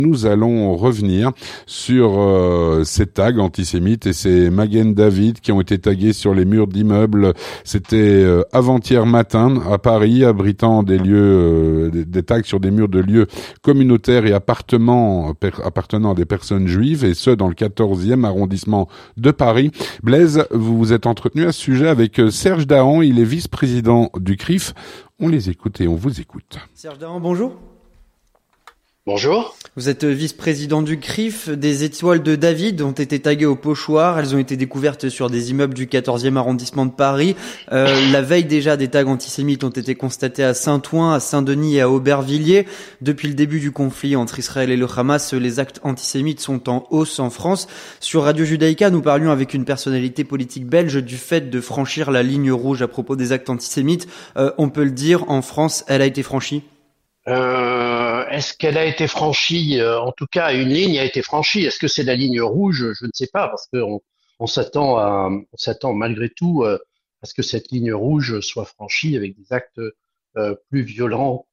Nous allons revenir sur ces tags antisémites et ces Magen David qui ont été tagués sur les murs d'immeubles. C'était avant-hier matin à Paris, abritant des lieux, des tags sur des murs de lieux communautaires et appartenant à des personnes juives, et ce dans le 14e arrondissement de Paris. Blaise, vous vous êtes entretenu à ce sujet avec Serge Dahan, il est vice-président du CRIF. On les écoute et on vous écoute. Serge Dahan, bonjour. Bonjour. Vous êtes vice-président du CRIF. Des étoiles de David ont été taguées au pochoir. Elles ont été découvertes sur des immeubles du 14e arrondissement de Paris. La veille déjà, des tags antisémites ont été constatés à Saint-Ouen, à Saint-Denis et à Aubervilliers. Depuis le début du conflit entre Israël et le Hamas, les actes antisémites sont en hausse en France. Sur Radio Judaïka, nous parlions avec une personnalité politique belge du fait de franchir la ligne rouge à propos des actes antisémites. On peut le dire, en France, elle a été franchie. Est-ce qu'elle a été franchie? En tout cas, une ligne a été franchie. Est-ce que c'est la ligne rouge? Je ne sais pas, parce on s'attend malgré tout à ce que cette ligne rouge soit franchie avec des actes plus violents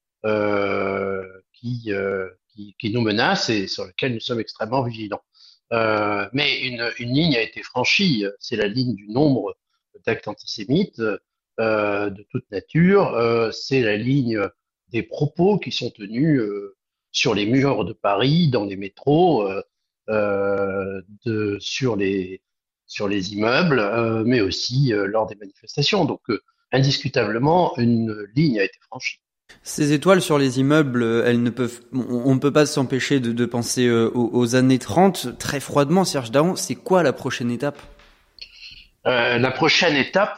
qui nous menacent et sur lesquels nous sommes extrêmement vigilants. Mais une ligne a été franchie. C'est la ligne du nombre d'actes antisémites de toute nature. C'est la ligne des propos qui sont tenus sur les murs de Paris, dans les métros, sur les immeubles, mais aussi lors des manifestations. Donc, indiscutablement, une ligne a été franchie. Ces étoiles sur les immeubles, on ne peut pas s'empêcher de penser aux années 30. Très froidement, Serge Dahan, c'est quoi la prochaine étape? La prochaine étape,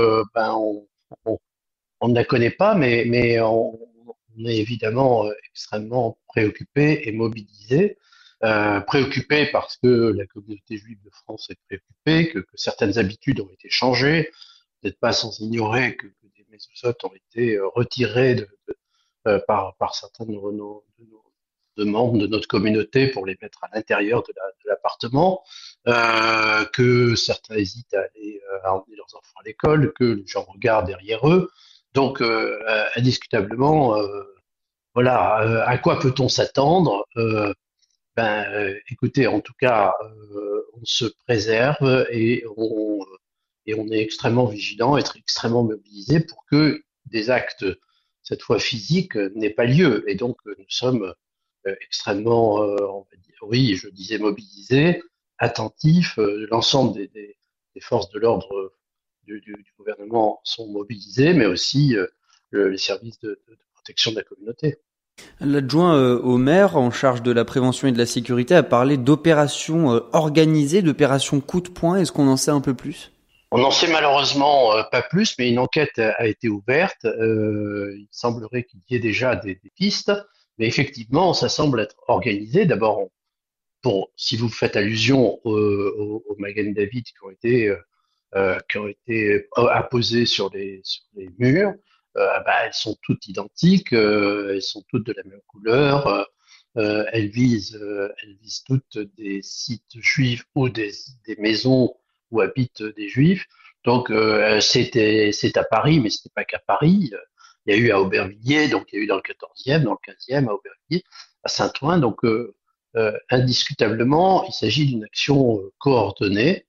on ne la connaît pas, mais on est évidemment extrêmement préoccupé et mobilisé. Préoccupé parce que la communauté juive de France est préoccupée, que certaines habitudes ont été changées, peut-être pas sans ignorer que des mésouzotes ont été retirés par certains de membres de notre communauté pour les mettre à l'intérieur de l'appartement, que certains hésitent à emmener leurs enfants à l'école, que les gens regardent derrière eux. Donc, indiscutablement, voilà, à quoi peut-on s'attendre? Écoutez, en tout cas, on se préserve et on est extrêmement vigilant, être extrêmement mobilisé pour que des actes, cette fois physiques, n'aient pas lieu. Et donc, nous sommes extrêmement, on va dire, oui, je disais mobilisés, attentifs. L'ensemble des forces de l'ordre du gouvernement sont mobilisés, mais aussi les services de protection de la communauté. L'adjoint au maire en charge de la prévention et de la sécurité a parlé d'opérations organisées, d'opérations coup de poing. Est-ce qu'on en sait un peu plus? On n'en sait malheureusement pas plus, mais une enquête a été ouverte. Il semblerait qu'il y ait déjà des pistes, mais effectivement, ça semble être organisé. D'abord, si vous faites allusion aux Magen David qui ont été apposées sur les murs, elles sont toutes identiques, elles sont toutes de la même couleur, elles visent toutes des sites juifs ou des maisons où habitent des juifs. Donc c'est à Paris, mais ce n'est pas qu'à Paris. Il y a eu à Aubervilliers, donc il y a eu dans le 14e, dans le 15e, à Aubervilliers, à Saint-Ouen. Donc indiscutablement, il s'agit d'une action coordonnée,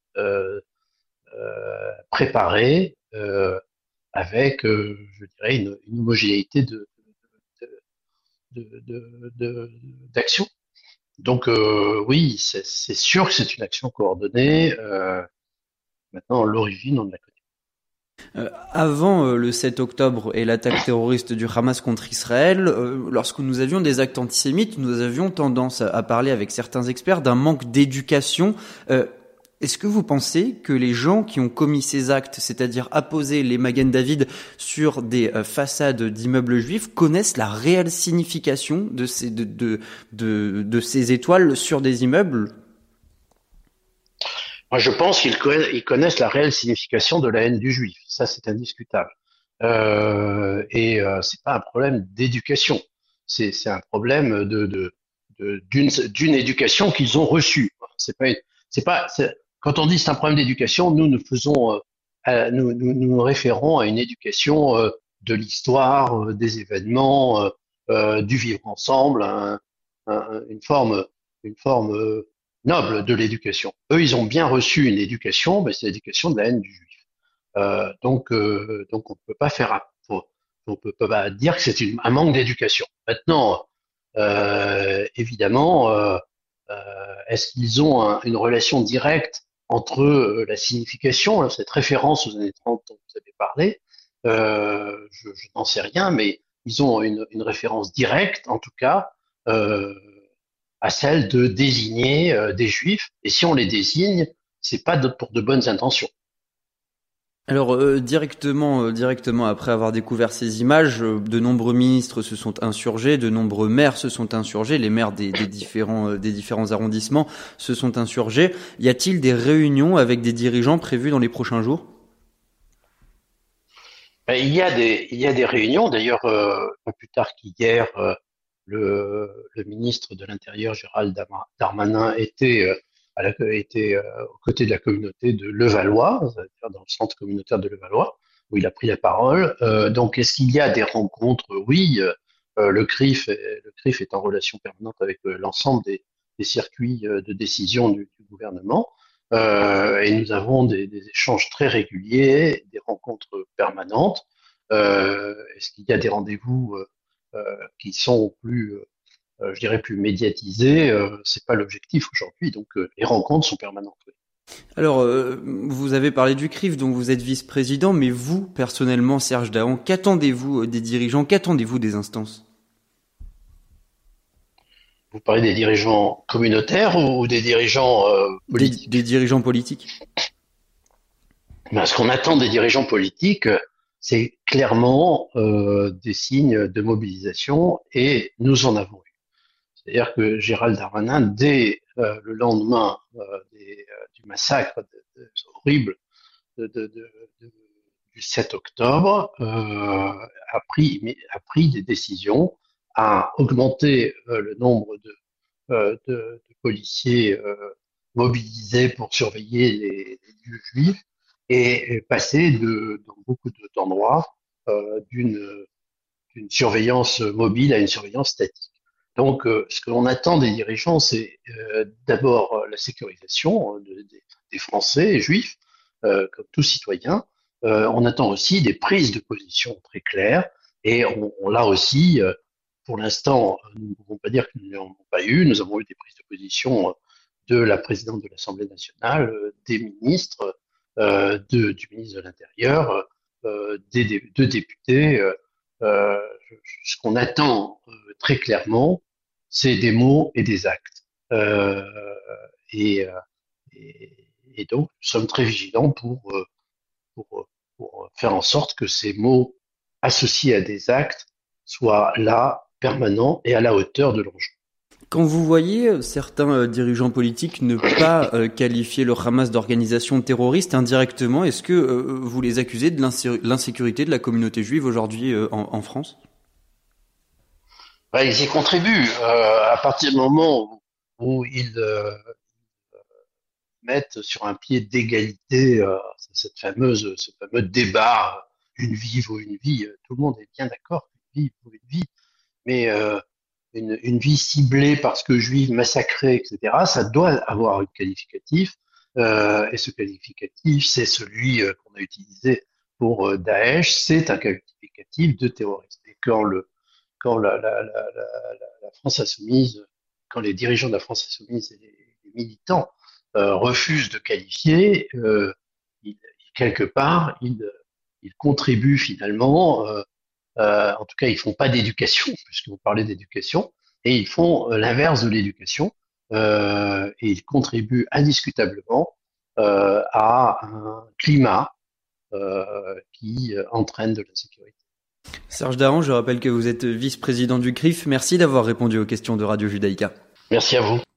préparée, avec, je dirais, une homogénéité d'action. Donc oui, c'est sûr que c'est une action coordonnée. Maintenant, l'origine, on ne la connaît. Avant le 7 octobre et l'attaque terroriste du Hamas contre Israël, lorsque nous avions des actes antisémites, nous avions tendance à parler avec certains experts d'un manque d'éducation. Est-ce que vous pensez que les gens qui ont commis ces actes, c'est-à-dire apposer les Magen David sur des façades d'immeubles juifs, connaissent la réelle signification de ces étoiles sur des immeubles? Moi, je pense qu'ils connaissent la réelle signification de la haine du juif. Ça, c'est indiscutable. C'est pas un problème d'éducation. C'est un problème d'une éducation qu'ils ont reçue. Quand on dit c'est un problème d'éducation, nous faisons, nous référons à une éducation de l'histoire, des événements, du vivre ensemble, une forme noble de l'éducation. Eux, ils ont bien reçu une éducation, mais c'est l'éducation de la haine du juif. Donc on peut pas on peut pas dire que c'est un manque d'éducation. Maintenant, évidemment, est-ce qu'ils ont une relation directe entre la signification, cette référence aux années 30 dont vous avez parlé, je n'en sais rien, mais ils ont une référence directe, en tout cas, euh, à celle de désigner des juifs. Et si on les désigne, c'est pas pour de bonnes intentions. Alors directement après avoir découvert ces images, de nombreux ministres se sont insurgés, de nombreux maires se sont insurgés, les maires des différents arrondissements se sont insurgés. Y a-t-il des réunions avec des dirigeants prévues dans les prochains jours? Il y a des réunions. D'ailleurs, pas plus tard qu'hier, le ministre de l'Intérieur, Gérald Darmanin, était aux côtés de la communauté de Levallois, c'est-à-dire dans le centre communautaire de Levallois, où il a pris la parole. Donc, est-ce qu'il y a des rencontres? Oui. Le CRIF est en relation permanente avec l'ensemble des circuits de décision du gouvernement. Et nous avons des échanges très réguliers, des rencontres permanentes. Est-ce qu'il y a des rendez-vous qui sont plus, je dirais, plus médiatisés? C'est pas l'objectif aujourd'hui. Donc les rencontres sont permanentes. Oui. Alors, vous avez parlé du CRIF, dont vous êtes vice-président, mais vous, personnellement, Serge Dahan, qu'attendez-vous des dirigeants, qu'attendez-vous des instances? Vous parlez des dirigeants communautaires ou des dirigeants politiques? Des dirigeants politiques? Ben, ce qu'on attend des dirigeants politiques, c'est clairement des signes de mobilisation, et nous en avons eu. C'est-à-dire que Gérald Darmanin, dès le lendemain du massacre horrible de, de- de- de- du 7 octobre, a pris des décisions à augmenter le nombre de policiers mobilisés pour surveiller les lieux juifs, et passer dans beaucoup d'endroits d'une surveillance mobile à une surveillance statique. Donc, ce que l'on attend des dirigeants, c'est d'abord la sécurisation des Français et juifs, comme tous citoyens. On attend aussi des prises de position très claires, et on l'a aussi, pour l'instant, nous ne pouvons pas dire que nous n'en avons pas eu. Nous avons eu des prises de position de la présidente de l'Assemblée nationale, des ministres, du ministre de l'Intérieur, deux députés. Euh, Ce qu'on attend très clairement, c'est des mots et des actes. Et, euh, et donc, nous sommes très vigilants pour faire en sorte que ces mots associés à des actes soient là, permanents et à la hauteur de l'enjeu. Quand vous voyez certains dirigeants politiques ne pas qualifier le Hamas d'organisation terroriste indirectement, est-ce que vous les accusez de l'insécurité de la communauté juive aujourd'hui en France? Ouais, ils y contribuent à partir du moment où ils mettent sur un pied d'égalité ce fameux débat, une vie vaut une vie. Tout le monde est bien d'accord qu'une vie vaut une vie, mais une vie ciblée parce que juive, massacrée, etc., ça doit avoir un qualificatif, et ce qualificatif, c'est celui qu'on a utilisé pour Daesh, c'est un qualificatif de terroriste. Et quand la France insoumise, quand les dirigeants de la France insoumise et les militants refusent de qualifier, quelque part, ils contribuent finalement, en tout cas, ils font pas d'éducation, puisque vous parlez d'éducation, et ils font l'inverse de l'éducation, et ils contribuent indiscutablement à un climat qui entraîne de l'insécurité. Serge Dahan, je rappelle que vous êtes vice-président du CRIF. Merci d'avoir répondu aux questions de Radio Judaïka. Merci à vous.